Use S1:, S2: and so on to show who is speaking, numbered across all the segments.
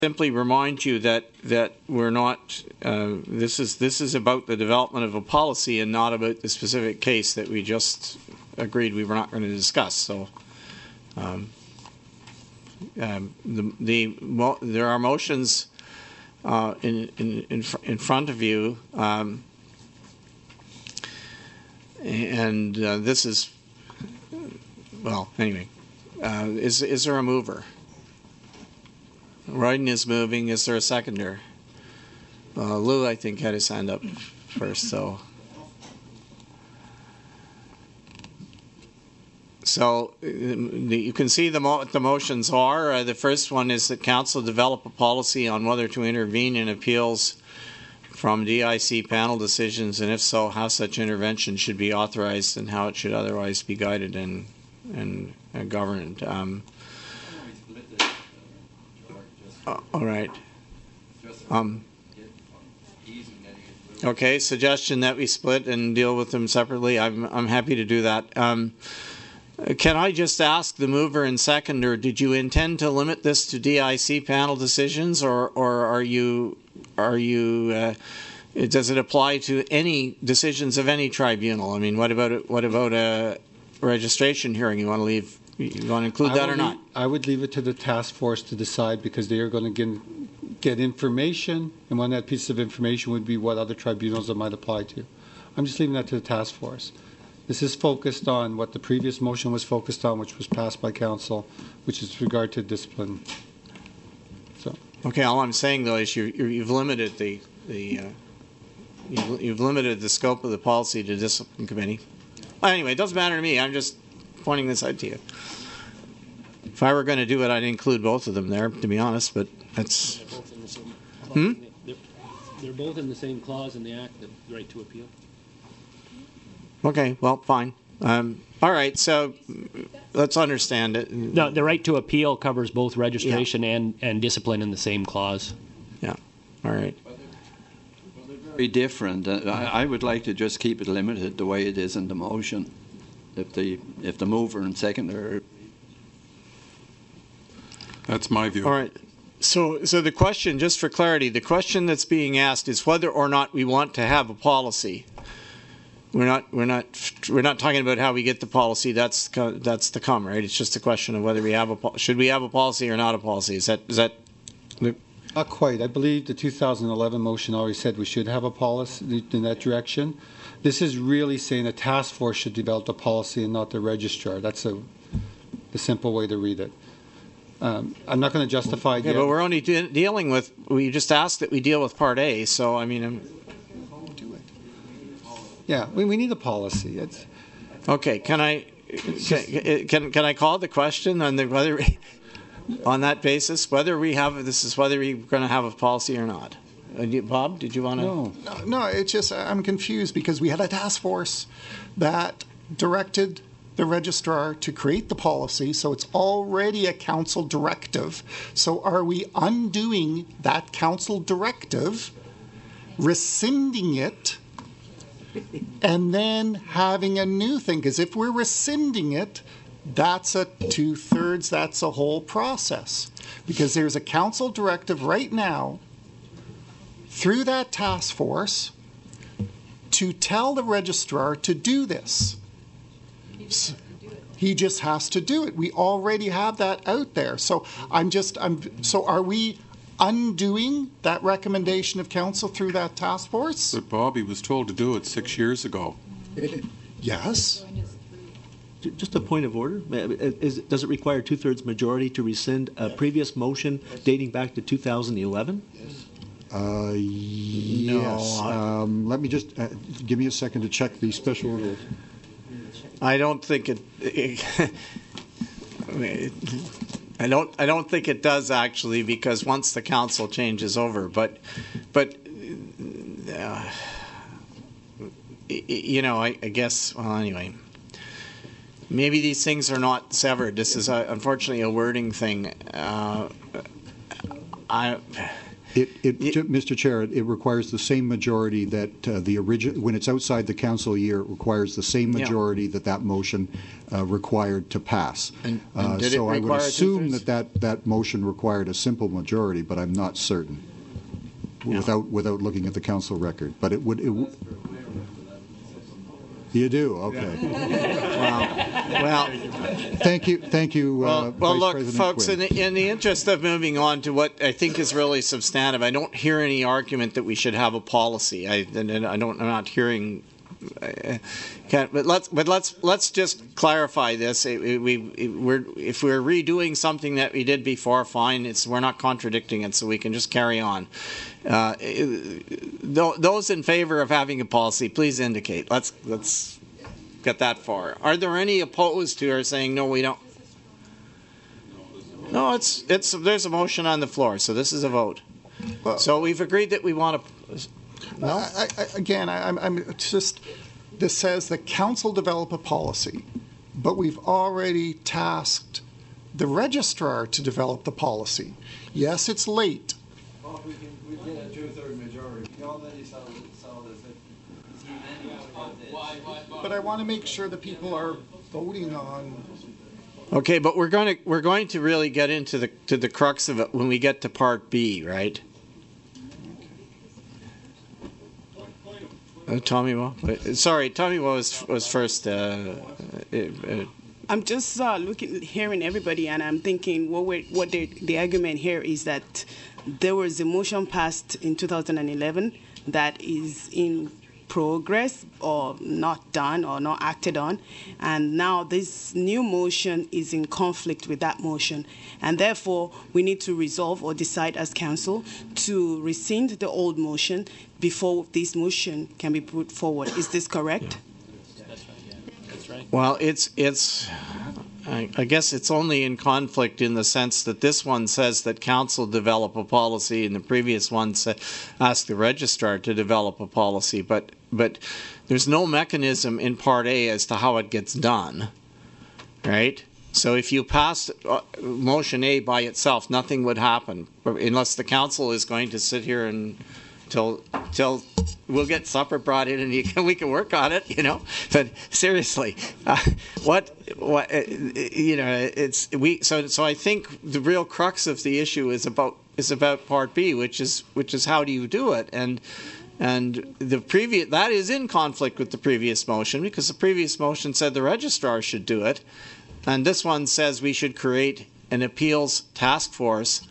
S1: simply remind you that we're not. This is about the development of a policy and not about the specific case that we just agreed we were not going to discuss. So, there are motions in front of you, and this is anyway. Is there a mover? Royden is moving. Is there a seconder? Lou, I think, had his hand up first. So you can see what the motions are. The first one is that Council develop a policy on whether to intervene in appeals from DIC panel decisions, and if so, how such intervention should be authorized and how it should otherwise be guided and governed. All right. Okay. Suggestion that we split and deal with them separately. I'm happy to do that. Can I just ask the mover and seconder? Did you intend to limit this to DIC panel decisions, or are you? Does it apply to any decisions of any tribunal? I mean, what about a registration hearing? You want to include that or not?
S2: I would leave it to the task force to decide, because they are going to get information, and one of that piece of information would be what other tribunals it might apply to. I'm just leaving that to the task force. This is focused on what the previous motion was focused on, which was passed by council, which is with regard to discipline. So. Okay.
S1: All I'm saying though is you've limited you've limited the scope of the policy to discipline committee. Well, anyway, it doesn't matter to me. I'm just pointing this out to you. If I were going to do it, I'd include both of them there, to be honest. But that's.
S3: They're both in the same clause. They're both in the same clause in the Act, the right to appeal.
S1: Okay, well, fine. All right, so let's understand it.
S3: No, the right to appeal covers both registration and discipline in the same clause.
S1: Yeah, all right.
S4: They're very different. I would like to just keep it limited the way it is in the motion. If the mover and seconder.
S5: That's my view.
S1: All right. So the question, just for clarity, the question that's being asked is whether or not we want to have a policy. We're not talking about how we get the policy. That's to come, right? It's just a question of whether we have should we have a policy or not a policy. Is that?
S2: Not quite. I believe the 2011 motion already said we should have a policy in that direction. This is really saying a task force should develop a policy and not the registrar. That's the simple way to read it. I'm not going to justify it yet.
S1: But we're only dealing with. We just asked that we deal with Part A. So I mean.
S2: Yeah, we need a policy.
S1: Okay. Can I call the question on whether on that basis whether we're going to have a policy or not? Bob, did you want to?
S6: No. It's just I'm confused because we had a task force that directed the registrar to create the policy, so it's already a council directive. So are we undoing that council directive, rescinding it? And then having a new thing, because if we're rescinding it, that's a 2/3, that's a whole process. Because there's a council directive right now through that task force to tell the registrar to do this. He just has to do it. We already have that out there. So so are we undoing that recommendation of council through that task force?
S5: But Bobby was told to do it 6 years ago.
S6: Yes.
S7: Just a point of order. Does it require a 2/3 majority to rescind a previous motion dating back to 2011?
S8: Yes. Let me just give me a second to check the special rule.
S1: I don't think it. I don't think it does actually, because once the council changes over, but I guess. Well, anyway, maybe these things are not severed. This is unfortunately a wording thing.
S8: Mr. Chair, it requires the same majority that the original, when it's outside the council year, it requires the same majority that motion required to pass.
S1: And did
S8: so
S1: it
S8: I would
S1: require
S8: assume
S1: two-thirds?
S8: that motion required a simple majority, but I'm not certain without looking at the council record. But it would. You do, okay.
S1: Well,
S8: Thank you,
S1: well,
S8: Vice
S1: look,
S8: President
S1: folks,
S8: Quinn.
S1: in the interest of moving on to what I think is really substantive, I don't hear any argument that we should have a policy. I'm not hearing. But let's just clarify this. If we're redoing something that we did before, fine. We're not contradicting it, so we can just carry on. Those in favor of having a policy, please indicate. Let's get that far. Are there any opposed who are saying no? We don't. No, there's a motion on the floor, so this is a vote.
S6: Well,
S1: so we've agreed that we want to. No?
S6: I'm just. This says the council develop a policy, but we've already tasked the registrar to develop the policy. Yes, it's late.
S4: Well, we get a two-thirds majority. We already saw this.
S6: But I want to make sure that people are voting on.
S1: Okay, but we're going to really get into the crux of it when we get to Part B, right? Tommy Moe? Sorry, Tommy Moe was first.
S9: I'm just hearing everybody, and I'm thinking what the argument here is that there was a motion passed in 2011 that is in progress or not done or not acted on, and now this new motion is in conflict with that motion, and therefore we need to resolve or decide as council to rescind the old motion before this motion can be put forward. Is this correct?
S3: Yeah. That's right.
S1: Well, I guess it's only in conflict in the sense that this one says that council develop a policy, and the previous one asked the registrar to develop a policy. But there's no mechanism in Part A as to how it gets done, right? So if you passed motion A by itself, nothing would happen unless the council is going to sit here and till we'll get supper brought in and we can work on it, But seriously, so I think the real crux of the issue is about Part B, which is how do you do it, and the previous that is in conflict with the previous motion because the previous motion said the registrar should do it, and this one says we should create an appeals task force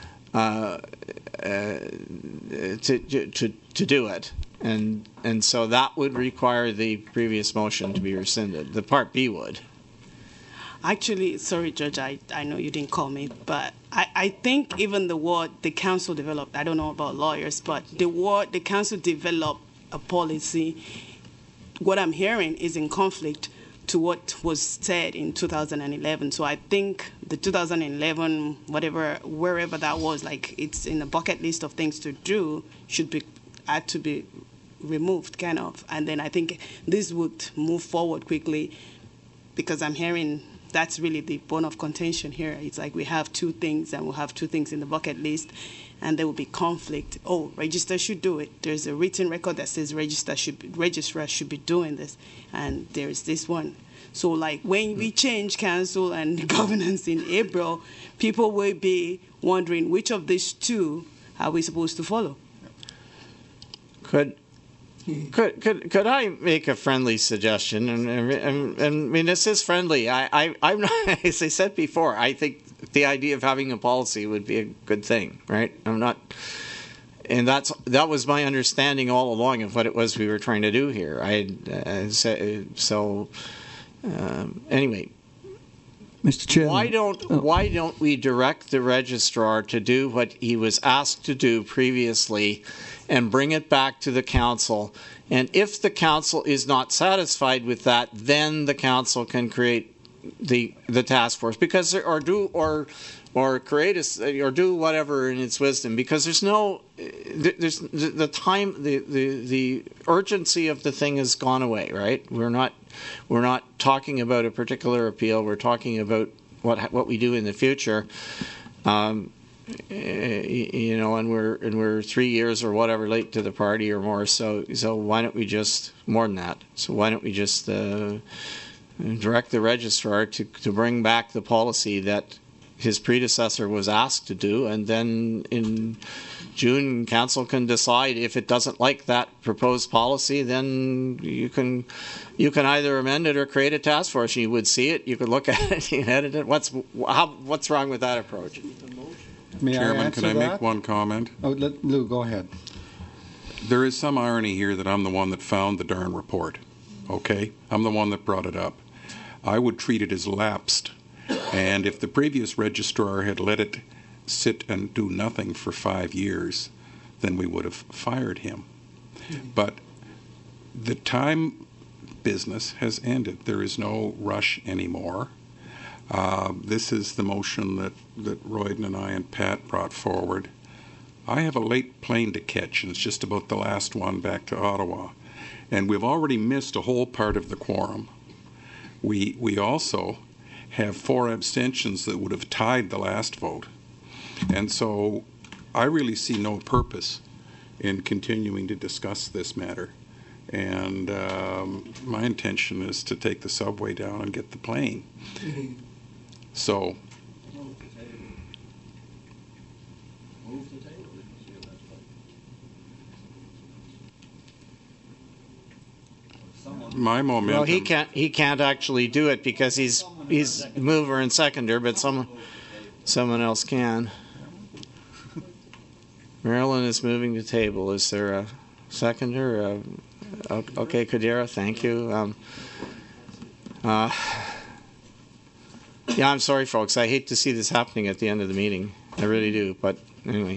S1: to do it, and so that would require the previous motion to be rescinded. The Part B would.
S9: Actually, sorry, Judge, I know you didn't call me, but I think even the word the council developed, I don't know about lawyers, but the word the council developed a policy, what I'm hearing is in conflict to what was said in 2011. So I think the 2011, wherever that was, like it's in the bucket list of things to do, had to be removed, kind of. And then I think this would move forward quickly because I'm hearing that's really the bone of contention here. It's like we have two things and we'll have two things in the bucket list and there will be conflict. Oh, registrar should do it. There's a written record that says registrar should be doing this, and there's this one. So like when we change council and governance in April, people will be wondering which of these two are we supposed to follow.
S1: Could I make a friendly suggestion? And I mean, this is friendly. I'm not, as I said before, I think the idea of having a policy would be a good thing, right? I'm not, and that was my understanding all along of what it was we were trying to do here. Anyway,
S10: Mr. Chairman,
S1: why don't we direct the registrar to do what he was asked to do previously, and bring it back to the council? And if the council is not satisfied with that, then the council can create the task force, because or do whatever in its wisdom, because there's the time, the urgency of the thing has gone away, right? We're not talking about a particular appeal. We're talking about what we do in the future. and we're 3 years or whatever late to the party or more. So why don't we just more than that? So why don't we just direct the registrar to bring back the policy that his predecessor was asked to do, and then in June, council can decide if it doesn't like that proposed policy. Then you can either amend it or create a task force. You would see it, you could look at it, you can edit it. What's wrong with that approach?
S5: Chairman, can I make one comment?
S2: Oh, Lou, go ahead.
S5: There is some irony here that I'm the one that found the darn report. Okay, I'm the one that brought it up. I would treat it as lapsed. And if the previous registrar had let it sit and do nothing for 5 years, then we would have fired him. But the time business has ended. There is no rush anymore. This is the motion that Royden and I and Pat brought forward. I have a late plane to catch, and it's just about the last one back to Ottawa. And we've already missed a whole part of the quorum. We also have 4 abstentions that would have tied the last vote. And so I really see no purpose in continuing to discuss this matter. And my intention is to take the subway down and get the plane. So my momentum.
S1: Well, he can't actually do it because he's mover and seconder, but someone else can. Marilyn is moving the table. Is there a seconder? Okay, Kadira, thank you. Yeah, I'm sorry, folks. I hate to see this happening at the end of the meeting. I really do. But anyway,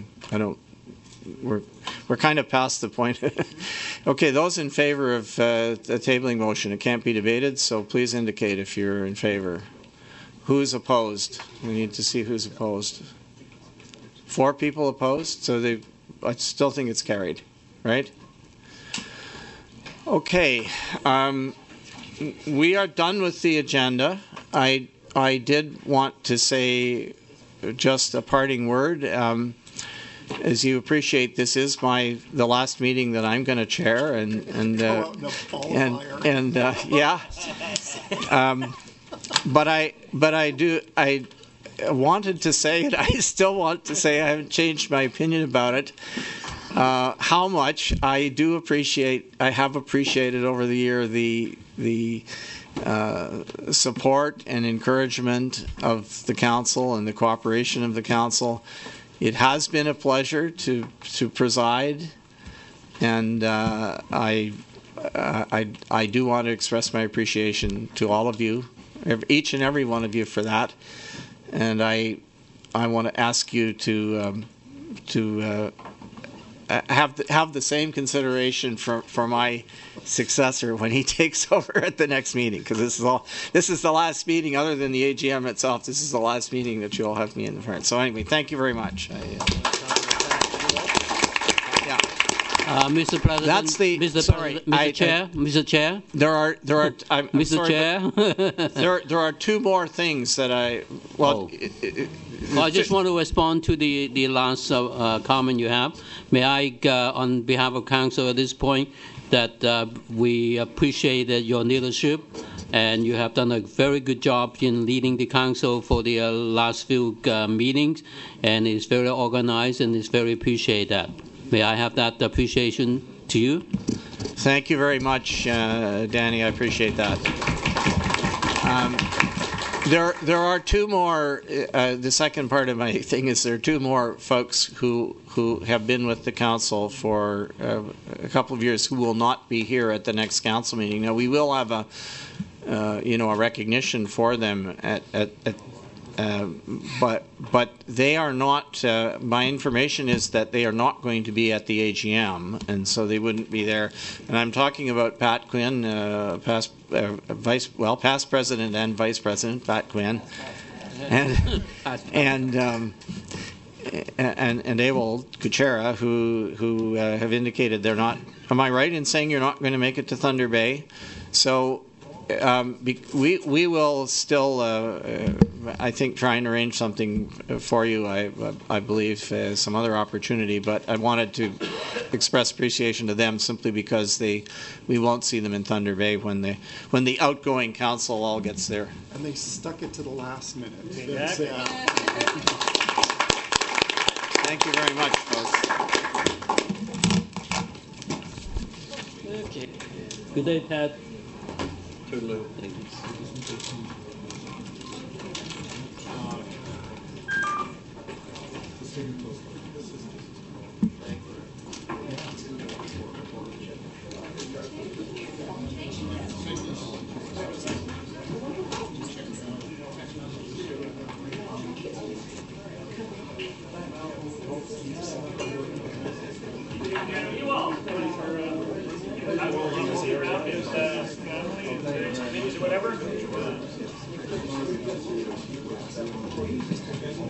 S1: we're kind of past the point. Okay, those in favor of the tabling motion, it can't be debated, so please indicate if you're in favor. Who's opposed? We need to see who's opposed. 4 people opposed, so I still think it's carried, right? Okay, we are done with the agenda. I did want to say just a parting word. As you appreciate, this is the last meeting that I'm going to chair, but I wanted to say, and I still want to say, I haven't changed my opinion about it. How much I have appreciated over the year the support and encouragement of the council and the cooperation of the council. It has been a pleasure to preside, and I do want to express my appreciation to all of you, each and every one of you, for that. And I want to ask you to have the same consideration for my successor when he takes over at the next meeting, because this is the last meeting other than the AGM itself. This is the last meeting that you'll have me in the front. So anyway, thank you very much.
S3: Mr. President,
S1: that's the
S3: Mr. Chair.
S1: There are 2 more things that I
S3: I just want to respond to the last comment you have. May I, on behalf of council at this point, that we appreciate your leadership, and you have done a very good job in leading the council for the last few meetings, and it's very organized, and it's very appreciate that. May I have that appreciation to you?
S1: Thank you very much, Danny. I appreciate that. There are 2 more. The second part of my thing is there are 2 more folks who have been with the council for a couple of years who will not be here at the next council meeting. Now we will have a recognition for them but they are not. My information is that they are not going to be at the AGM, and so they wouldn't be there. And I'm talking about Pat Quinn, past president and vice president, Pat Quinn, and Abel Kuchera, who have indicated they're not. Am I right in saying you're not going to make it to Thunder Bay? So we will still, I think, try and arrange something for you. I believe some other opportunity, but I wanted to express appreciation to them simply because we won't see them in Thunder Bay when the outgoing council all gets there.
S6: And they stuck it to the last minute.
S7: Exactly.
S1: Thank you very much, folks.
S3: Okay. Good day, Ted.
S5: Toodaloo.
S11: Whatever.